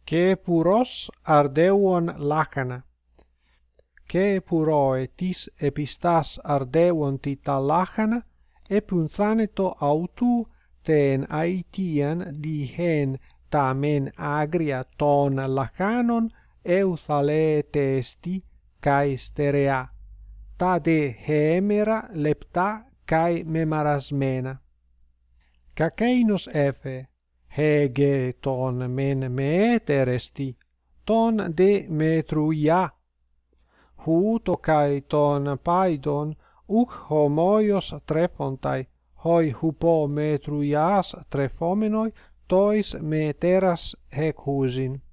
και πουρός αρδεύων λάχανα. Και πουρώε της επιστάς αρδεύων τη τα λάχανα, επυνθάνετο αутού τεν αητίαν διχέν τα μεν άγρια των λαχάνων euθαλέτε εστι καί στερεά, τα δε χέμερα λεπτά καί μεμαρασμένα. Κακέινος έφε, χέγε τον μεν μετέρεστι, τον δε μετρουιά. Χούτο καί τον πάιδον ουκ χωμόιος τρέφονται, χοι χουπό μετρουιάς τρεφόμενοι, τοις μετέρας εκχούζιν.